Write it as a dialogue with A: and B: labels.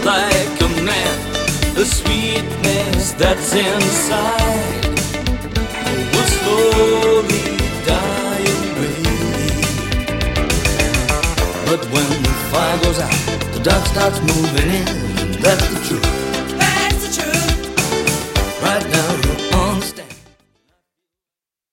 A: like a man. The sweetness that's inside will slowly die away. But when the fire goes out, the dark starts moving in, and that's the truth.
B: That's the truth.
A: Right now